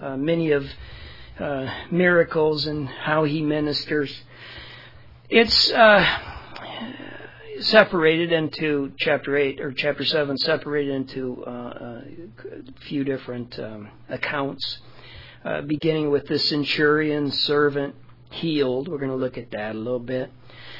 many of miracles and how he ministers. It's separated into chapter 8 or chapter 7, separated into a few different accounts, beginning with the centurion servant healed. We're going to look at that a little bit.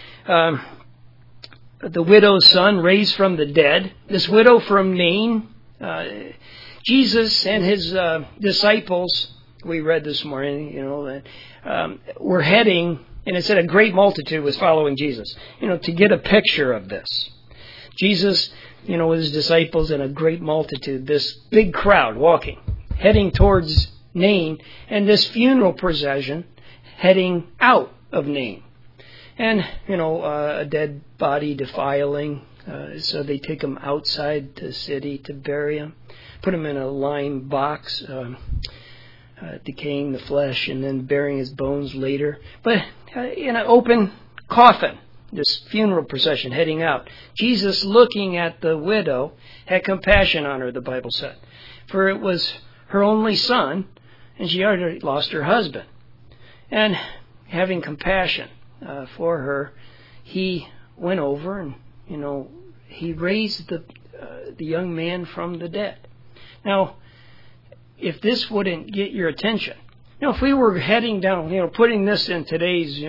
The widow's son raised from the dead. This widow from Nain, Jesus and his disciples, we read this morning, were heading, and it said a great multitude was following Jesus. To get a picture of this. Jesus, with his disciples and a great multitude, this big crowd walking, heading towards Nain, and this funeral procession heading out of Nain. And, a dead body defiling, so they take him outside the city to bury him, put him in a lime box, decaying the flesh, and then burying his bones later. But in an open coffin, this funeral procession heading out. Jesus, looking at the widow, had compassion on her, the Bible said. For it was her only son, and she already lost her husband. And having compassion for her, he went over and, he raised the young man from the dead. Now, if this wouldn't get your attention, if we were heading down, putting this in today's,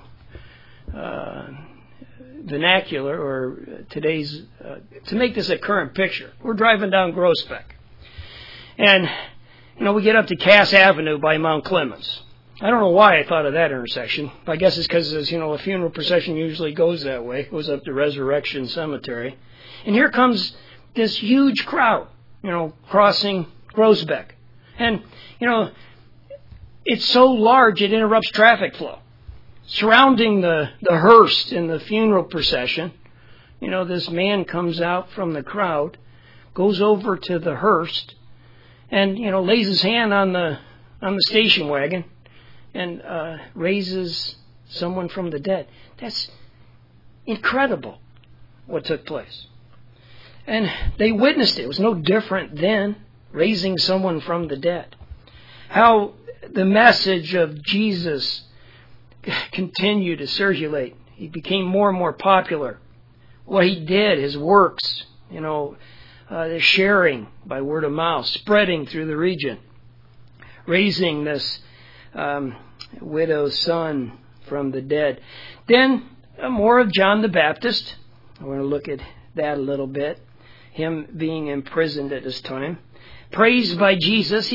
vernacular or today's, to make this a current picture, we're driving down Groesbeck. And, we get up to Cass Avenue by Mount Clemens. I don't know why I thought of that intersection. I guess it's because, a funeral procession usually goes that way. It goes up to Resurrection Cemetery. And here comes this huge crowd, crossing Groesbeck. And, it's so large it interrupts traffic flow. Surrounding the hearse in the funeral procession, this man comes out from the crowd, goes over to the hearse, and, lays his hand on the station wagon and raises someone from the dead. That's incredible what took place. And they witnessed it. It was no different then, raising someone from the dead. How the message of Jesus continued to circulate. He became more and more popular. What he did, his works, the sharing by word of mouth, spreading through the region, raising this widow's son from the dead. Then more of John the Baptist. I want to look at that a little bit. Him being imprisoned at this time. Praised by Jesus.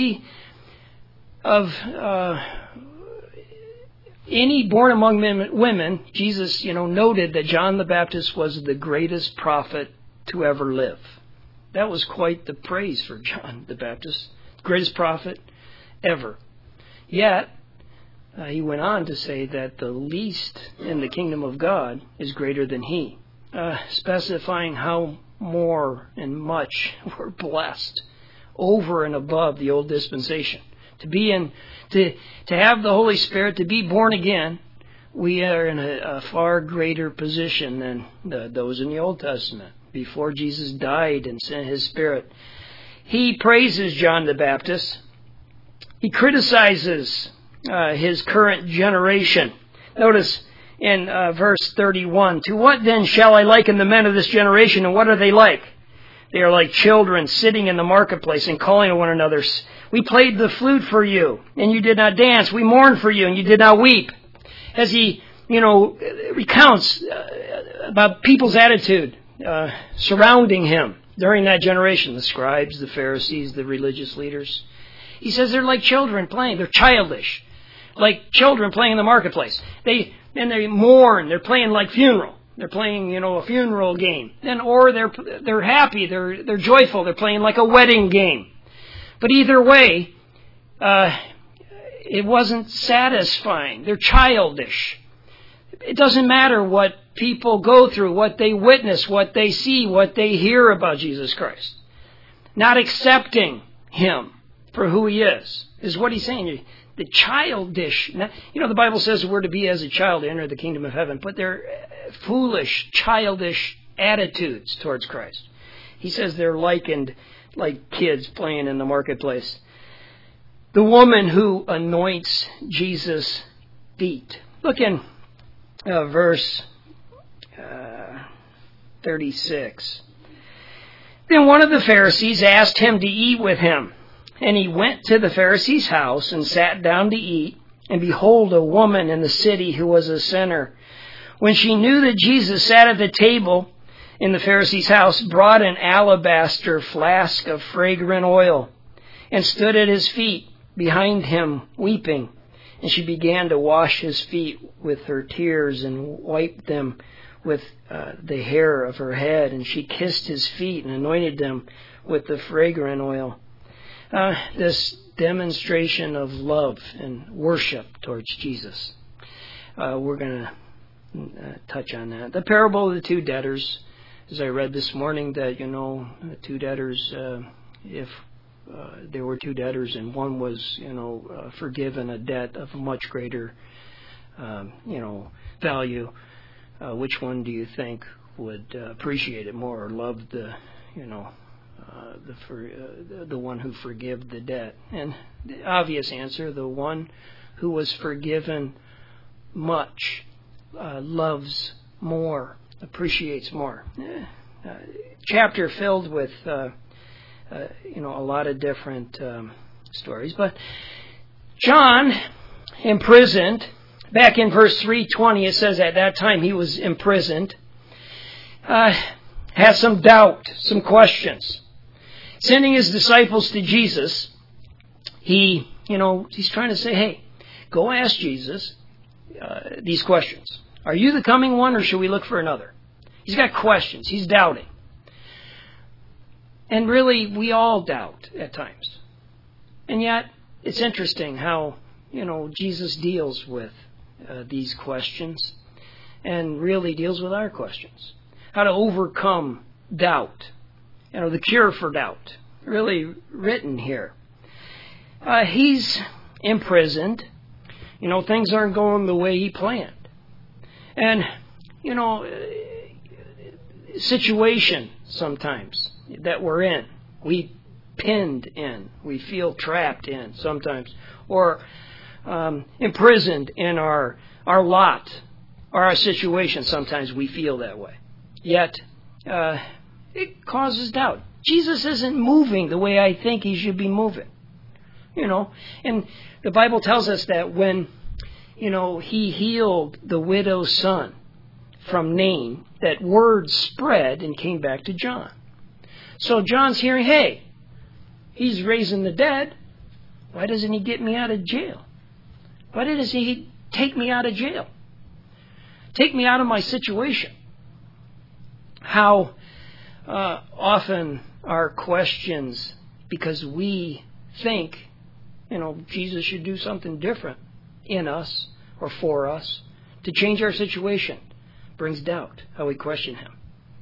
Any born among women, Jesus, noted that John the Baptist was the greatest prophet to ever live. That was quite the praise for John the Baptist. Greatest prophet ever. Yet, he went on to say that the least in the kingdom of God is greater than he, specifying how more and much we're blessed over and above the old dispensation. To have the Holy Spirit, to be born again, we are in a far greater position than those in the Old Testament. Before Jesus died and sent his Spirit, he praises John the Baptist. He criticizes his current generation. Notice in verse 31, "To what then shall I liken the men of this generation, and what are they like? They are like children sitting in the marketplace and calling to one another, 'We played the flute for you, and you did not dance. We mourned for you, and you did not weep.'" As he, recounts about people's attitude surrounding him during that generation, the scribes, the Pharisees, the religious leaders. He says they're like children playing. They're childish, like children playing in the marketplace. They mourn. They're playing like funeral. They're playing, a funeral game. Or they're happy. They're joyful. They're playing like a wedding game. But either way, it wasn't satisfying. They're childish. It doesn't matter what people go through, what they witness, what they see, what they hear about Jesus Christ. Not accepting him for who he is what he's saying. The childish, the Bible says we're to be as a child to enter the kingdom of heaven, but they're foolish, childish attitudes towards Christ. He says they're likened like kids playing in the marketplace. the woman who anoints Jesus' feet. Look in verse 36. Then one of the Pharisees asked him to eat with him. And he went to the Pharisee's house and sat down to eat. And behold, a woman in the city who was a sinner, when she knew that Jesus sat at the table in the Pharisee's house, brought an alabaster flask of fragrant oil and stood at his feet behind him, weeping. And she began to wash his feet with her tears and wiped them with the hair of her head. And she kissed his feet and anointed them with the fragrant oil. This demonstration of love and worship towards Jesus. We're going to touch on that. The parable of the two debtors, as I read this morning, that, the two debtors, if there were two debtors and one was, forgiven a debt of much greater, value, which one do you think would appreciate it more or love the one who forgave the debt? And the obvious answer, the one who was forgiven much, loves more, appreciates more. Chapter filled with a lot of different stories. But John, imprisoned, back in verse 3:20, it says at that time he was imprisoned, has some doubt, some questions. Sending his disciples to Jesus, he's trying to say, hey, go ask Jesus these questions. Are you the coming one, or should we look for another? He's got questions. He's doubting. And really, we all doubt at times. And yet, it's interesting how, Jesus deals with these questions and really deals with our questions. How to overcome doubt. The cure for doubt, really written here. He's imprisoned. Things aren't going the way he planned. And, situation sometimes that we're in, we pinned in, we feel trapped in sometimes, or imprisoned in our lot or our situation. Sometimes we feel that way. Yet, it causes doubt. Jesus isn't moving the way I think he should be moving. And the Bible tells us that when, he healed the widow's son from Nain, that word spread and came back to John. So John's hearing, hey, he's raising the dead. Why doesn't he get me out of jail? Why doesn't he take me out of jail? Take me out of my situation. How often our questions, because we think, Jesus should do something different in us or for us to change our situation, brings doubt, how we question him.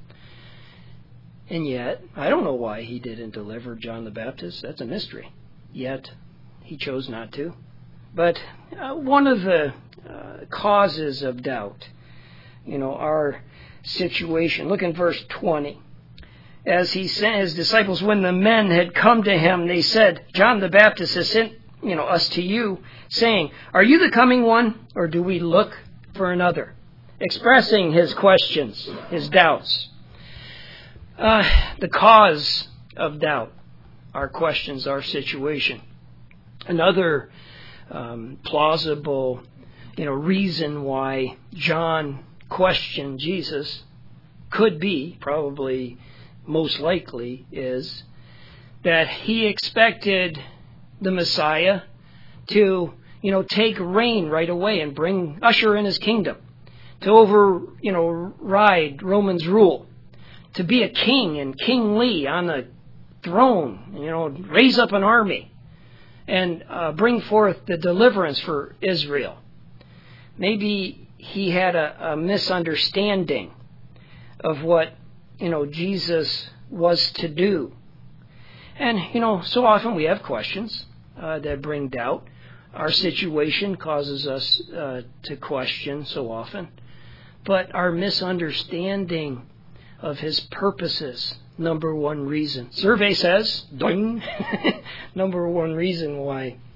And yet, I don't know why he didn't deliver John the Baptist. That's a mystery. Yet, he chose not to. But one of the causes of doubt, our situation. Look in verse 20. As he sent his disciples, when the men had come to him, they said, John the Baptist has sent us to you, saying, are you the coming one, or do we look for another? Expressing his questions, his doubts. The cause of doubt, our questions, our situation. Another plausible, reason why John questioned Jesus could be, probably most likely, is that he expected the Messiah to, take reign right away and usher in his kingdom, to override Romans' rule, to be a king and kingly on the throne, raise up an army and bring forth the deliverance for Israel. Maybe he had a misunderstanding of what, Jesus was to do. And, so often we have questions that bring doubt. Our situation causes us to question so often. But our misunderstanding of his purposes, number one reason. Survey says, doing, number one reason why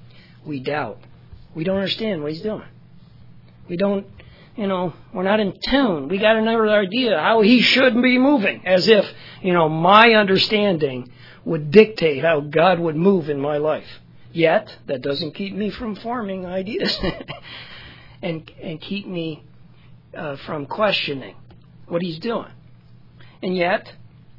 we doubt. We don't understand what he's doing. We don't, we're not in tune. We got another idea how he should be moving, as if, my understanding would dictate how God would move in my life. Yet, that doesn't keep me from forming ideas and keep me from questioning what he's doing. And yet,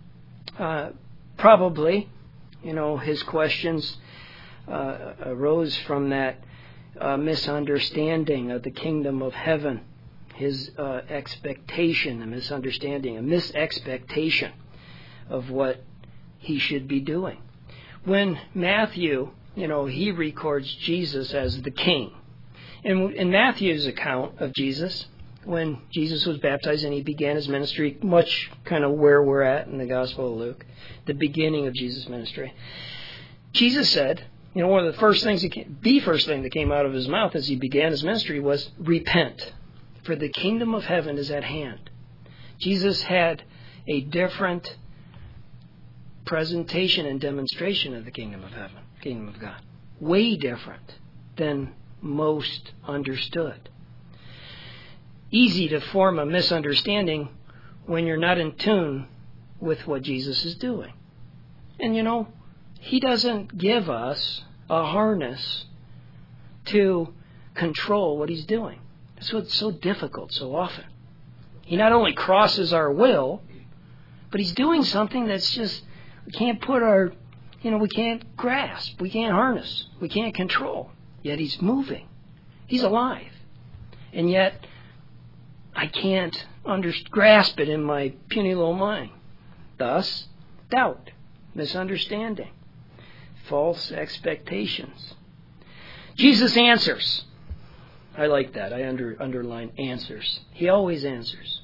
probably, his questions arose from that misunderstanding of the kingdom of heaven, his expectation, a misunderstanding, a misexpectation of what he should be doing. When Matthew, he records Jesus as the king. In Matthew's account of Jesus, when Jesus was baptized and he began his ministry, much kind of where we're at in the Gospel of Luke, the beginning of Jesus' ministry, Jesus said, one of the first things, the first thing that came out of his mouth as he began his ministry was, repent, for the kingdom of heaven is at hand. Jesus had a different presentation and demonstration of the kingdom of heaven, kingdom of God. Way different than most understood. Easy to form a misunderstanding when you're not in tune with what Jesus is doing. And he doesn't give us a harness to control what he's doing. That's what's so difficult so often. He not only crosses our will, but he's doing something that's just, we can't put our, we can't grasp, we can't harness, we can't control. Yet he's moving. He's alive. And yet, I can't grasp it in my puny little mind. Thus, doubt, misunderstanding, false expectations. Jesus answers. I like that. I underline answers. He always answers.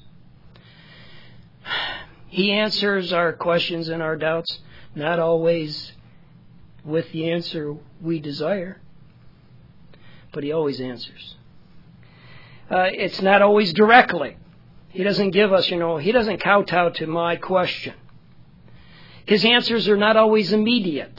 He answers our questions and our doubts, not always with the answer we desire, but he always answers. It's not always directly. He doesn't give us, he doesn't kowtow to my question. His answers are not always immediate,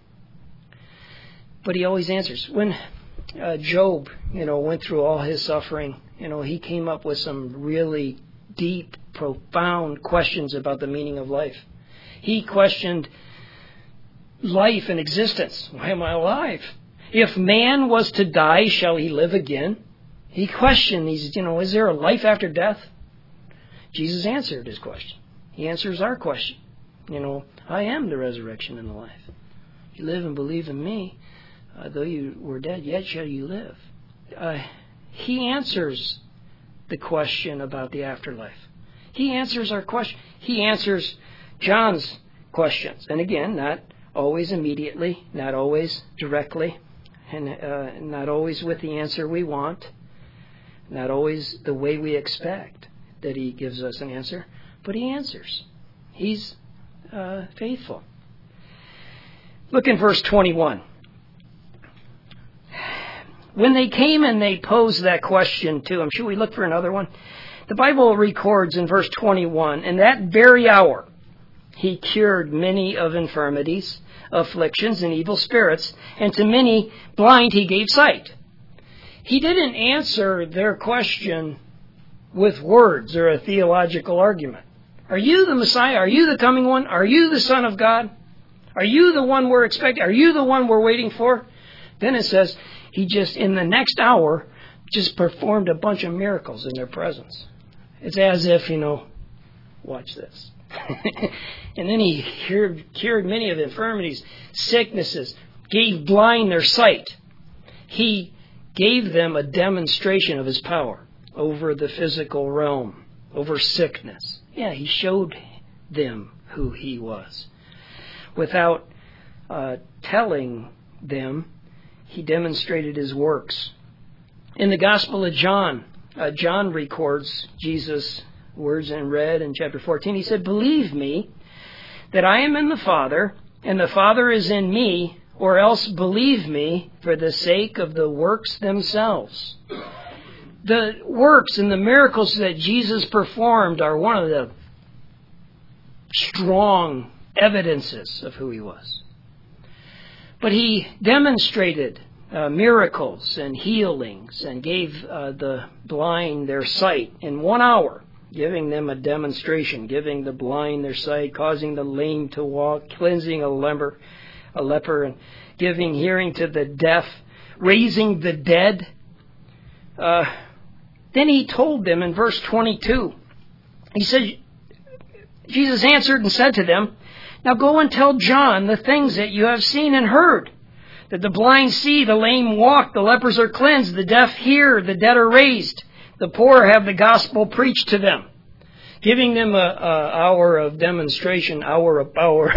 but he always answers. When Job, went through all his suffering, he came up with some really deep, profound questions about the meaning of life. He questioned life and existence. Why am I alive? If man was to die, shall he live again? He questioned these, is there a life after death? Jesus answered his question. He answers our question. I am the resurrection and the life. If you live and believe in me, though you were dead, yet shall you live. He answers the question about the afterlife. He answers our question. He answers John's questions. And again, not always immediately, not always directly, and not always with the answer we want, not always the way we expect that he gives us an answer, but he answers. He's faithful. Look in verse 21. When they came and they posed that question to him, should we look for another one? The Bible records in verse 21, in that very hour, he cured many of infirmities, afflictions, and evil spirits, and to many blind he gave sight. He didn't answer their question with words or a theological argument. Are you the Messiah? Are you the coming one? Are you the Son of God? Are you the one we're expecting? Are you the one we're waiting for? Then it says, he just, in the next hour, just performed a bunch of miracles in their presence. It's as if, watch this. And then he cured many of the infirmities, sicknesses, gave blind their sight. He gave them a demonstration of his power over the physical realm, over sickness. Yeah, he showed them who he was. Without telling them, he demonstrated his works. In the Gospel of John, John records Jesus' words in red in chapter 14. He said, "Believe me that I am in the Father, and the Father is in me, or else believe me for the sake of the works themselves." The works and the miracles that Jesus performed are one of the strong evidences of who he was. But he demonstrated miracles and healings and gave the blind their sight in 1 hour, giving them a demonstration, giving the blind their sight, causing the lame to walk, cleansing a leper, and giving hearing to the deaf, raising the dead. Then he told them in verse 22, he said, Jesus answered and said to them, now go and tell John the things that you have seen and heard, that the blind see, the lame walk, the lepers are cleansed, the deaf hear, the dead are raised, the poor have the gospel preached to them. Giving them an hour of demonstration, hour of power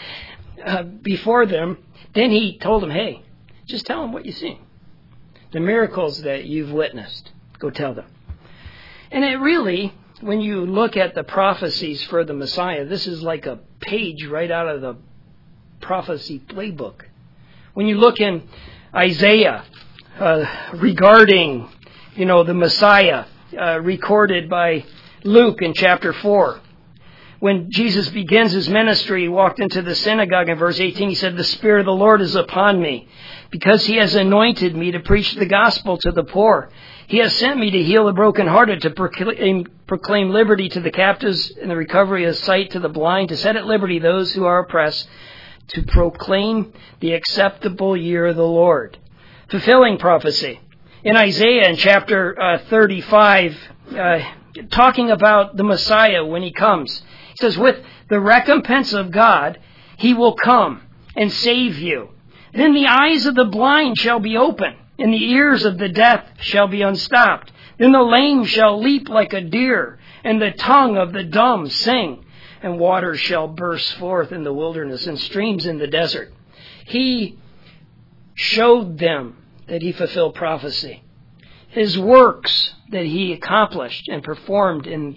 before them. Then he told them, hey, just tell them what you've seen. The miracles that you've witnessed. Go tell them. And it really, when you look at the prophecies for the Messiah, this is like a page right out of the prophecy playbook. When you look in Isaiah regarding, the Messiah, recorded by Luke in chapter 4. When Jesus begins his ministry, he walked into the synagogue in verse 18. He said, the Spirit of the Lord is upon me, because he has anointed me to preach the gospel to the poor. He has sent me to heal the brokenhearted, to proclaim liberty to the captives and the recovery of sight to the blind, to set at liberty those who are oppressed, to proclaim the acceptable year of the Lord. Fulfilling prophecy. In Isaiah in chapter 35, talking about the Messiah when he comes. He says, with the recompense of God, he will come and save you. Then the eyes of the blind shall be open, and the ears of the deaf shall be unstopped. Then the lame shall leap like a deer, and the tongue of the dumb sing, and waters shall burst forth in the wilderness, and streams in the desert. He showed them that he fulfilled prophecy. His works that he accomplished and performed in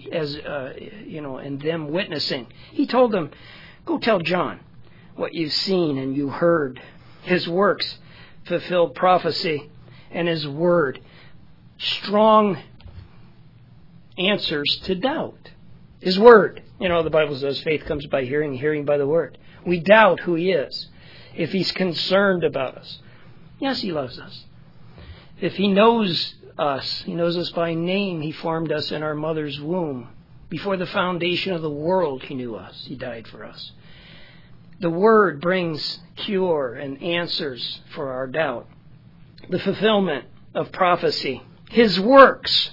them witnessing. He told them, go tell John what you've seen and you heard. His works fulfilled prophecy, and his word, strong answers to doubt. His word. The Bible says faith comes by hearing, hearing by the word. We doubt who he is. If he's concerned about us. Yes, he loves us. If he knows us, he knows us by name. He formed us in our mother's womb. Before the foundation of the world, he knew us. He died for us. The word brings cure and answers for our doubt. The fulfillment of prophecy. His works.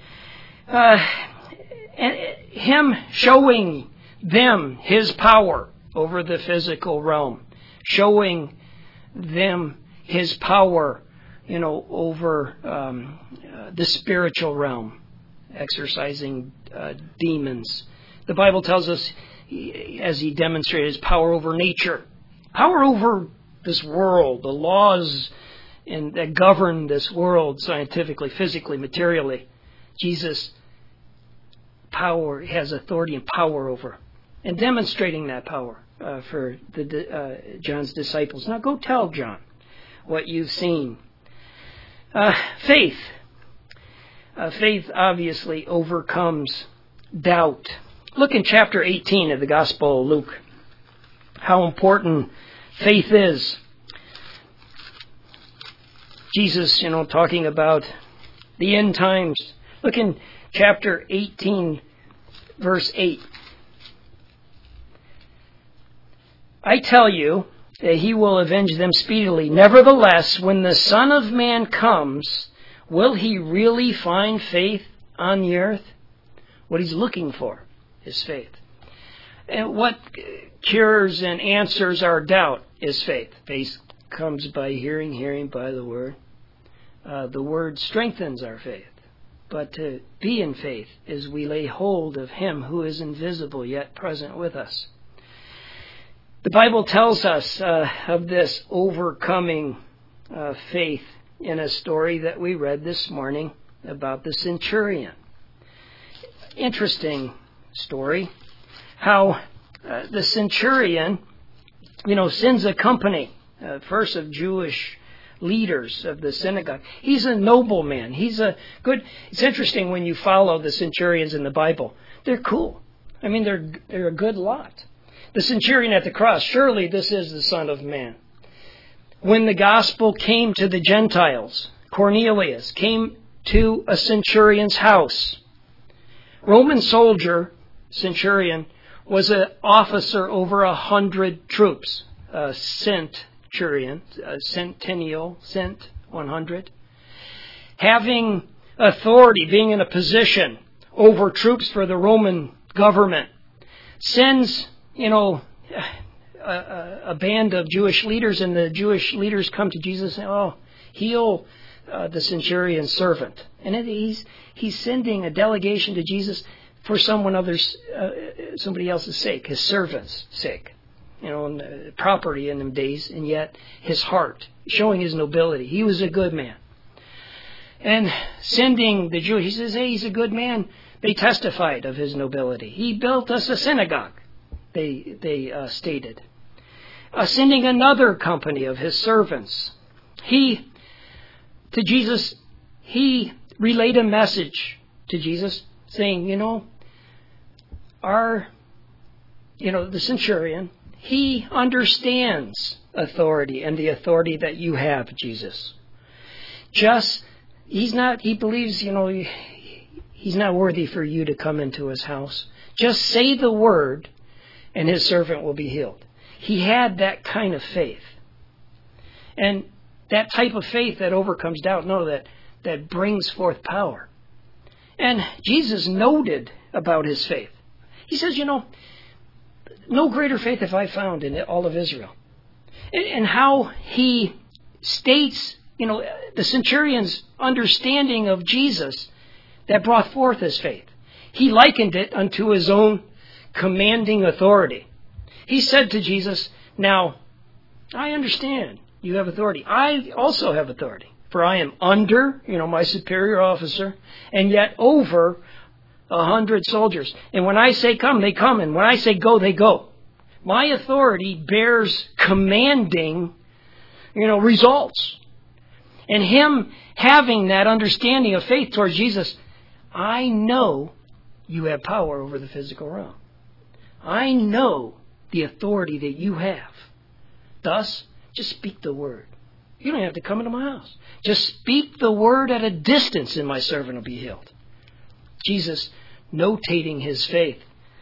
Him showing them his power over the physical realm. Showing them his power over the spiritual realm, exorcising demons. The Bible tells us, as he demonstrated his power over nature, power over this world, the laws that govern this world scientifically, physically, materially. Jesus' power has authority and power over, and demonstrating that power for John's disciples. Now go tell John what you've seen. Faith. Faith obviously overcomes doubt. Look in chapter 18 of the Gospel of Luke. How important faith is. Jesus, talking about the end times. Look in chapter 18, verse 8. I tell you that he will avenge them speedily. Nevertheless, when the Son of Man comes, will he really find faith on the earth? What he's looking for is faith. And what cures and answers our doubt is faith. Faith comes by hearing, hearing by the word. The word strengthens our faith. But to be in faith is we lay hold of him who is invisible yet present with us. The Bible tells us of this overcoming faith in a story that we read this morning about the centurion. Interesting story. How the centurion, sends a company, first of Jewish leaders of the synagogue. He's a nobleman. It's interesting when you follow the centurions in the Bible. They're cool. They're a good lot. The centurion at the cross, surely this is the Son of Man. when the gospel came to the Gentiles, Cornelius came to a centurion's house. Roman soldier, centurion, was an officer over 100 troops. Centurion, centennial, 100. Having authority, being in a position over troops for the Roman government, sends, a band of Jewish leaders, and the Jewish leaders come to Jesus and say, heal the centurion's servant. And he's sending a delegation to Jesus for somebody else's sake, his servant's sake. And property in them days, and yet his heart, showing his nobility. He was a good man. And sending the Jew, he says, hey, he's a good man. They testified of his nobility. He built us a synagogue, they stated. Sending another company of his servants. He relayed a message to Jesus saying, the centurion, he understands authority and the authority that you have, Jesus. He believes, he's not worthy for you to come into his house. Just say the word and his servant will be healed. He had that kind of faith. And that type of faith that overcomes doubt, that brings forth power. And Jesus noted about his faith. He says, no greater faith have I found in all of Israel. And how he states, the centurion's understanding of Jesus that brought forth his faith. He likened it unto his own commanding authority. He said to Jesus, now, I understand you have authority. I also have authority. For I am under, my superior officer, and yet over 100 soldiers. And when I say come, they come. And when I say go, they go. My authority bears commanding, results. And him having that understanding of faith towards Jesus, I know you have power over the physical realm. I know the authority that you have. Thus, just speak the word. You don't have to come into my house. Just speak the word at a distance and my servant will be healed. Jesus notating his faith.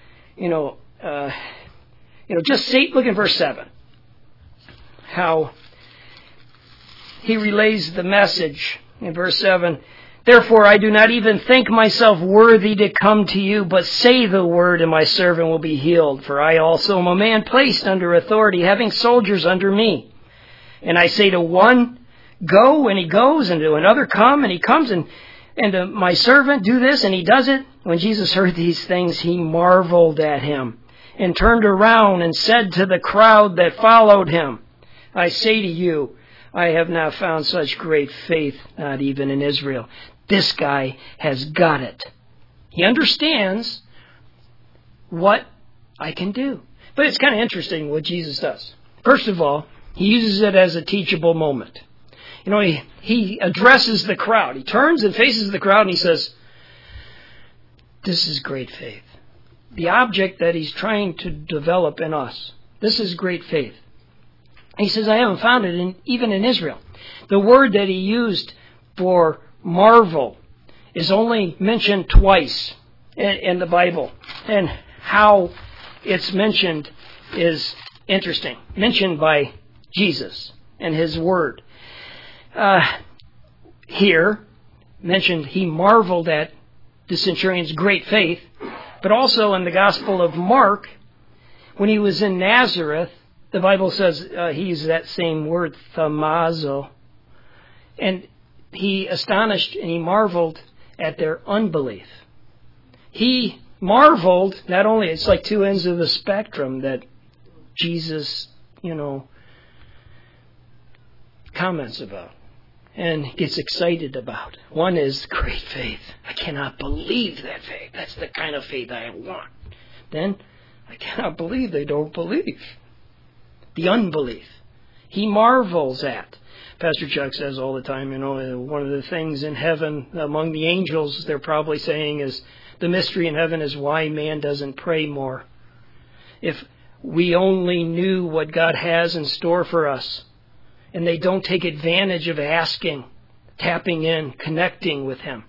Just say, look at verse 7. How he relays the message in verse 7. Therefore, I do not even think myself worthy to come to you, but say the word and my servant will be healed. For I also am a man placed under authority, having soldiers under me. And I say to one, go, and he goes, and to another, come, and he comes, and to my servant, do this, and he does it. When Jesus heard these things, he marveled at him, and turned around and said to the crowd that followed him, I say to you, I have not found such great faith, not even in Israel. This guy has got it. He understands what I can do. But it's kind of interesting what Jesus does. First of all, he uses it as a teachable moment. He addresses the crowd. He turns and faces the crowd and he says, this is great faith. The object that he's trying to develop in us. This is great faith. He says, I haven't found it even in Israel. The word that he used for marvel is only mentioned twice in the Bible. And how it's mentioned is interesting. Mentioned by Jesus and his word. Here, mentioned he marveled at the centurion's great faith. But also in the Gospel of Mark, when he was in Nazareth, the Bible says he used that same word, thamazo. And he astonished and he marveled at their unbelief. He marveled, not only, it's like two ends of the spectrum that Jesus, comments about and gets excited about. One is great faith. I cannot believe that faith. That's the kind of faith I want. Then, I cannot believe they don't believe. The unbelief. He marvels at. Pastor Chuck says all the time, one of the things in heaven among the angels they're probably saying is the mystery in heaven is why man doesn't pray more. If we only knew what God has in store for us and they don't take advantage of asking, tapping in, connecting with Him.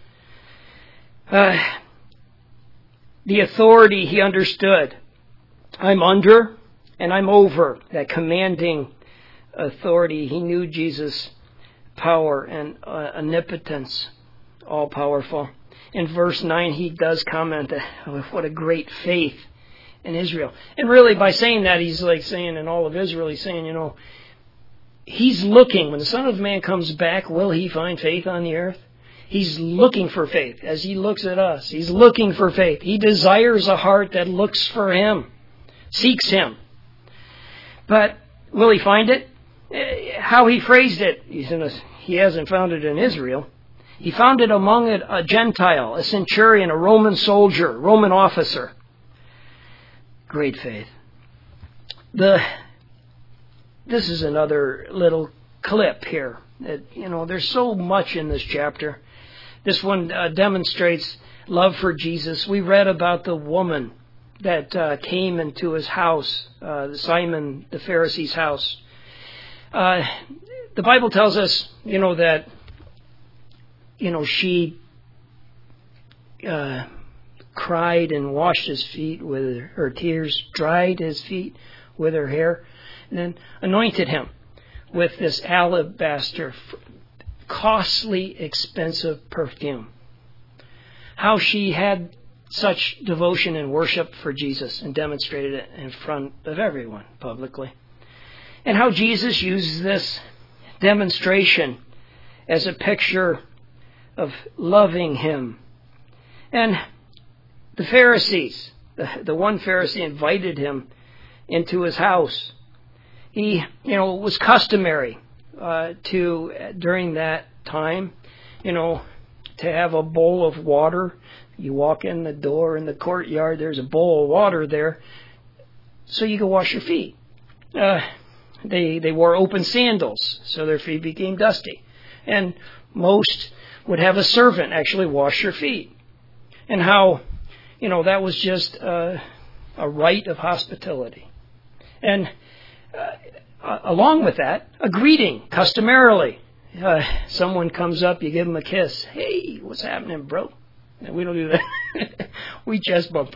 The authority he understood. I'm under and I'm over. That commanding authority. He knew Jesus' power and omnipotence, all powerful. In verse 9, he does comment that what a great faith in Israel. And really, by saying that, he's like saying in all of Israel, he's saying, he's looking. When the Son of Man comes back, will he find faith on the earth? He's looking for faith as he looks at us. He's looking for faith. He desires a heart that looks for him, seeks him. But will he find it? How he phrased it, he hasn't found it in Israel. He found it among a Gentile, a centurion, a Roman soldier, Roman officer. Great faith. This is another little clip here. There's so much in this chapter. This one demonstrates love for Jesus. We read about the woman that came into his house, Simon the Pharisee's house. The Bible tells us, that, she cried and washed his feet with her tears, dried his feet with her hair, and then anointed him with this alabaster, costly, expensive perfume. How she had such devotion and worship for Jesus and demonstrated it in front of everyone publicly. And how Jesus uses this demonstration as a picture of loving him. And the Pharisees, the one Pharisee invited him into his house. It was customary during that time, to have a bowl of water. You walk in the door in the courtyard, there's a bowl of water there, so you can wash your feet. They wore open sandals, so their feet became dusty. And most would have a servant actually wash your feet. And how, that was just a rite of hospitality. And along with that, a greeting, customarily. Someone comes up, you give them a kiss. Hey, what's happening, bro? No, we don't do that. We chest bump.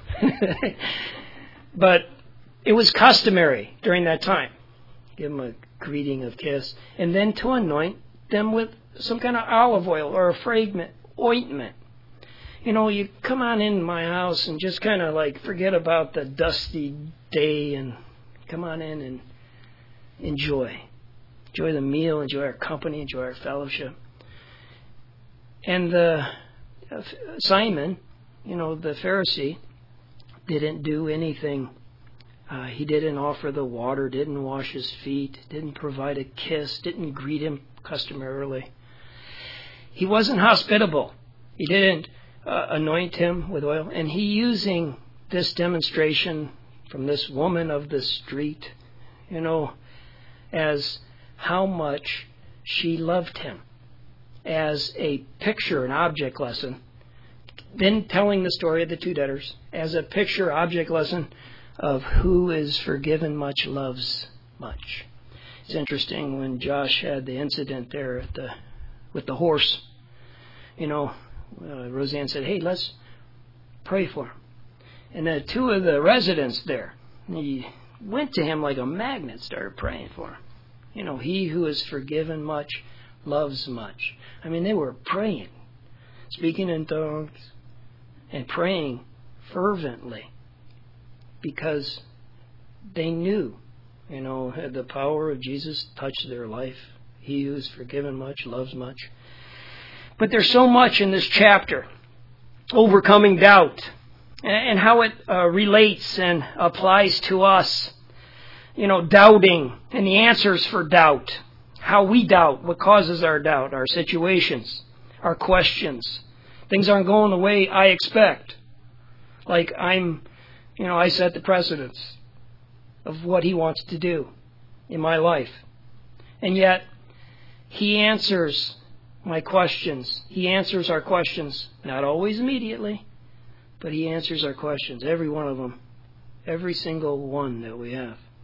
But it was customary during that time. Give them a greeting of kiss. And then to anoint them with some kind of olive oil or a fragrant ointment. You come on in my house and just kind of forget about the dusty day and come on in and enjoy. Enjoy the meal, enjoy our company, enjoy our fellowship. And Simon, the Pharisee, didn't do anything. He didn't offer the water, didn't wash his feet, didn't provide a kiss, didn't greet him customarily. He wasn't hospitable. He didn't anoint him with oil. And he using this demonstration from this woman of the street, as how much she loved him, as a picture, an object lesson. Then telling the story of the two debtors as a picture, object lesson of who is forgiven much loves much. It's interesting when Josh had the incident there with the horse. Roseanne said, "Hey, let's pray for him." And two of the residents there, he went to him like a magnet, started praying for him. He who is forgiven much loves much. They were praying, speaking in tongues, and praying fervently because they knew, the power of Jesus touched their life. He who is forgiven much loves much. But there's so much in this chapter, overcoming doubt, and how it relates and applies to us. Doubting and the answers for doubt. How we doubt, what causes our doubt, our situations, our questions. Things aren't going the way I expect. I set the precedence of what he wants to do in my life. And yet, he answers my questions. He answers our questions, not always immediately, but he answers our questions, every one of them, every single one that we have.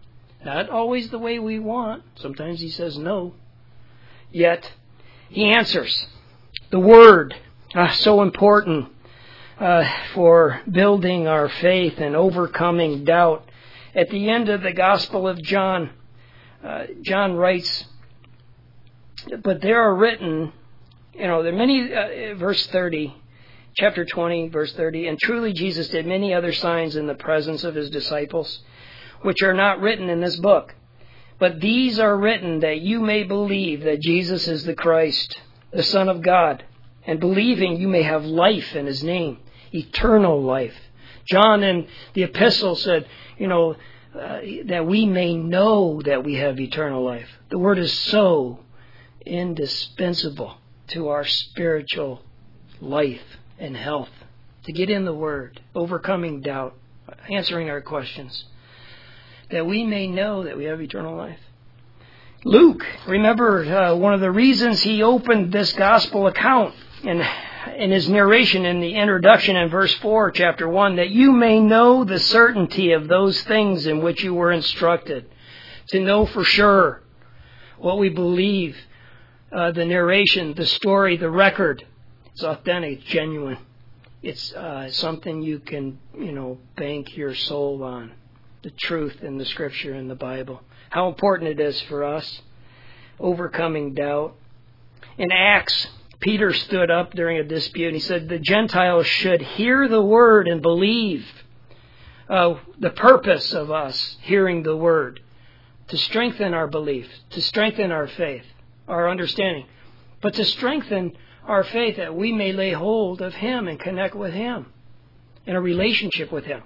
Not always the way we want. Sometimes he says no. Yet he answers. The Word, so important for building our faith and overcoming doubt. At the end of the Gospel of John, John writes, but there are written, there are many, verse 30, chapter 20, verse 30, and truly Jesus did many other signs in the presence of his disciples, which are not written in this book. But these are written that you may believe that Jesus is the Christ, the Son of God, and believing you may have life in his name, eternal life. John in the epistle said, that we may know that we have eternal life. The Word is so indispensable to our spiritual life and health. To get in the Word, overcoming doubt, answering our questions, that we may know that we have eternal life. Luke, remember one of the reasons he opened this gospel account in his narration in the introduction in verse 4, chapter 1, that you may know the certainty of those things in which you were instructed. To know for sure what we believe, the narration, the story, the record. It's authentic, it's genuine. It's something you can, bank your soul on. The truth in the Scripture and the Bible. How important it is for us. Overcoming doubt. In Acts, Peter stood up during a dispute and he said the Gentiles should hear the Word and believe. The purpose of us hearing the Word, to strengthen our belief, to strengthen our faith, our understanding, but to strengthen our faith that we may lay hold of Him and connect with Him in a relationship with Him.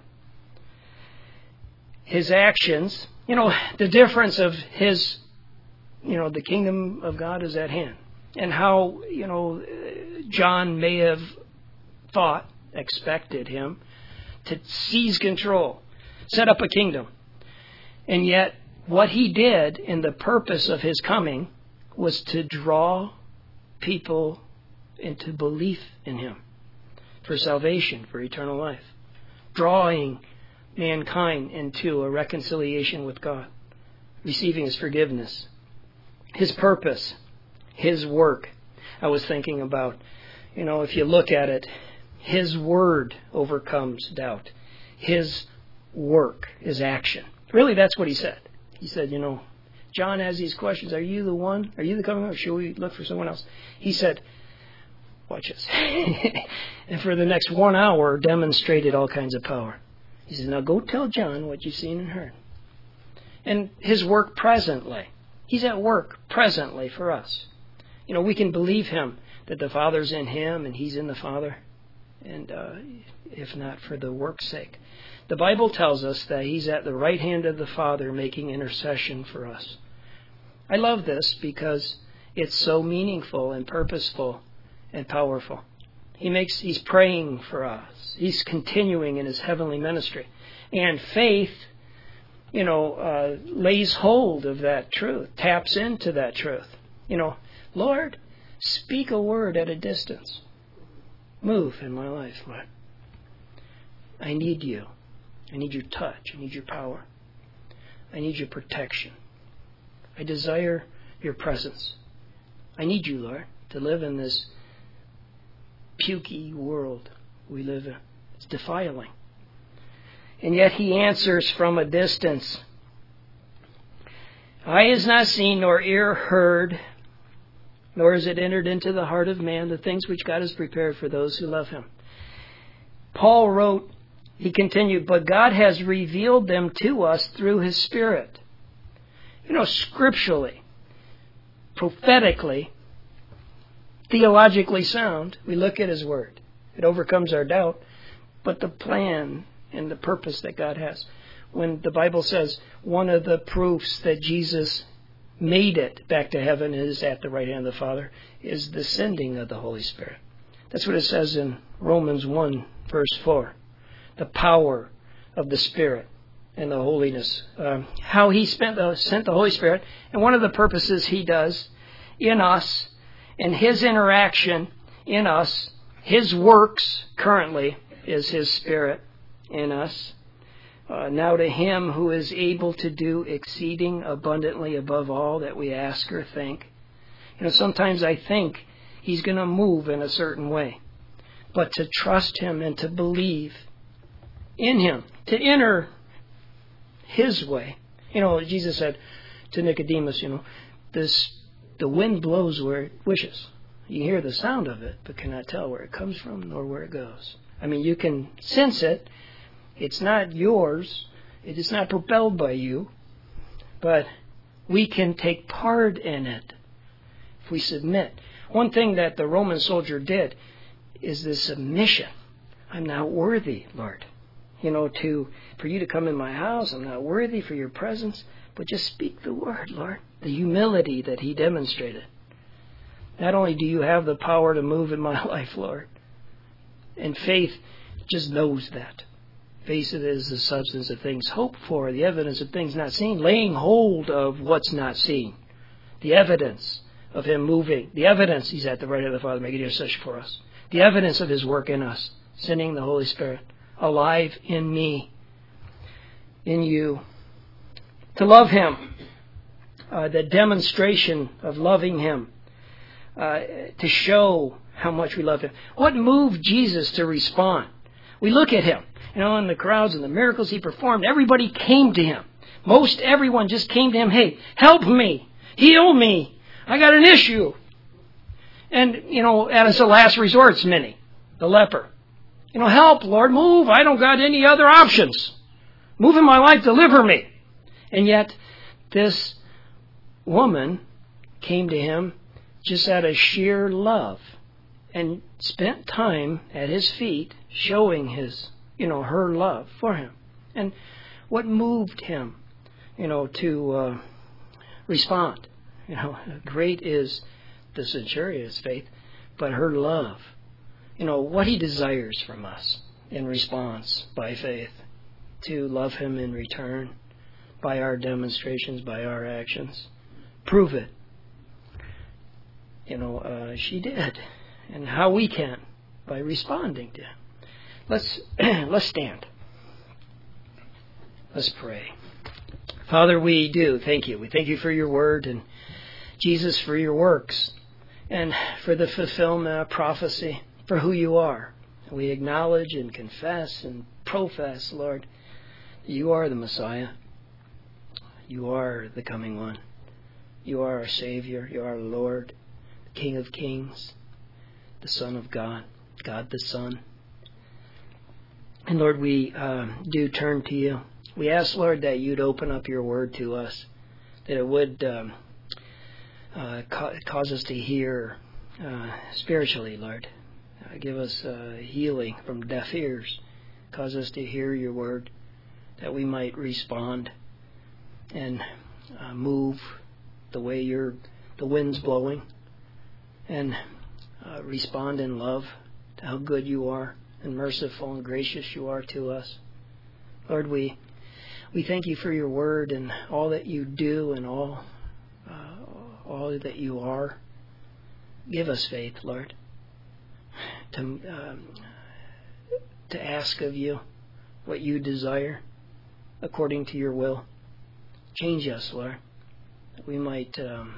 His actions, the difference of His, the kingdom of God is at hand. And how, John may have expected him to seize control, set up a kingdom. And yet, what he did in the purpose of his coming was to draw people into belief in him for salvation, for eternal life. Drawing mankind into a reconciliation with God, receiving his forgiveness. His purpose, his work. I was thinking about, if you look at it, his word overcomes doubt. His work is action. Really, that's what he said. He said, John has these questions. Are you the one? Are you the coming one? Or should we look for someone else? He said, watch this. And for the next 1 hour, demonstrated all kinds of power. He said, now go tell John what you've seen and heard. And his work presently. He's at work presently for us. We can believe him, that the Father's in him and he's in the Father. And if not for the work's sake. The Bible tells us that he's at the right hand of the Father making intercession for us. I love this because it's so meaningful and purposeful and powerful. He's praying for us. He's continuing in his heavenly ministry. And faith, lays hold of that truth, taps into that truth. Lord, speak a word at a distance. Move in my life, Lord. I need you. I need your touch. I need your power. I need your protection. I desire your presence. I need you, Lord, to live in this pukey world we live in. It's defiling. And yet he answers from a distance. Eye has not seen, nor ear heard, nor has it entered into the heart of man the things which God has prepared for those who love him. Paul wrote, he continued, but God has revealed them to us through his Spirit. Scripturally, prophetically, theologically sound, we look at his word. It overcomes our doubt, but the plan and the purpose that God has. When the Bible says one of the proofs that Jesus made it back to heaven is at the right hand of the Father, is the sending of the Holy Spirit. That's what it says in Romans 1, verse 4. The power of the Spirit and the holiness. How he sent the Holy Spirit. And one of the purposes he does in us, and his interaction in us, his works currently is his Spirit in us. Now to Him who is able to do exceeding abundantly above all that we ask or think. Sometimes I think He's going to move in a certain way. But to trust Him and to believe in Him, to enter His way. Jesus said to Nicodemus, the wind blows where it wishes. You hear the sound of it, but cannot tell where it comes from nor where it goes. You can sense it. It's not yours. It is not propelled by you. But we can take part in it if we submit. One thing that the Roman soldier did is this submission. I'm not worthy, Lord. For you to come in my house, I'm not worthy for your presence. But just speak the word, Lord. The humility that He demonstrated. Not only do you have the power to move in my life, Lord, and faith just knows that. Faith is the substance of things hoped for, the evidence of things not seen, laying hold of what's not seen. The evidence of Him moving. The evidence He's at the right hand of the Father, making intercession for us. The evidence of His work in us, sending the Holy Spirit, alive in me, in you. To love Him, the demonstration of loving Him, to show how much we love Him. What moved Jesus to respond? We look at Him, in the crowds and the miracles He performed, everybody came to Him. Most everyone just came to Him, hey, help me, heal me, I got an issue. And, as a last resort, it's many. The leper. Help, Lord, move, I don't got any other options. Move in my life, deliver me. And yet, this woman came to Him just out of sheer love and spent time at His feet showing her love for Him. And what moved Him, to respond? Great is the centurion's faith, but her love, what He desires from us in response by faith, to love Him in return by our demonstrations, by our actions. Prove it. She did. And how we can, by responding to Him. Let's stand. Let's pray. Father, we do thank You. We thank You for Your word, and Jesus, for Your works, and for the fulfillment of prophecy, for who You are. We acknowledge and confess and profess, Lord, that You are the Messiah. You are the coming one. You are our Savior. You are our Lord, the King of Kings, the Son of God, God the Son. And Lord, we do turn to You. We ask, Lord, that You'd open up Your word to us, that it would cause us to hear spiritually, Lord. Give us healing from deaf ears. Cause us to hear Your word, that we might respond and move the way the wind's blowing, and respond in love to how good You are and merciful and gracious You are to us. Lord, we thank You for Your word and all that You do and all that You are. Give us faith, Lord, to ask of You what You desire according to Your will. Change us, Lord, that we might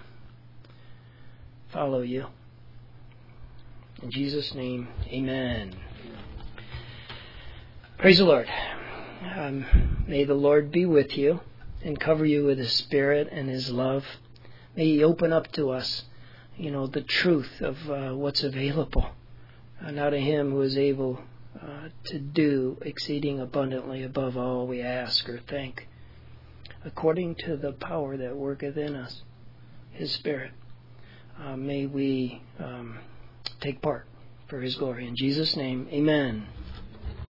follow You. In Jesus' name, amen. Praise the Lord. May the Lord be with you and cover you with His Spirit and His love. May He open up to us, the truth of what's available. Now to Him who is able to do exceeding abundantly above all we ask or think, according to the power that worketh in us, His Spirit. May we take part for His glory. In Jesus' name, amen.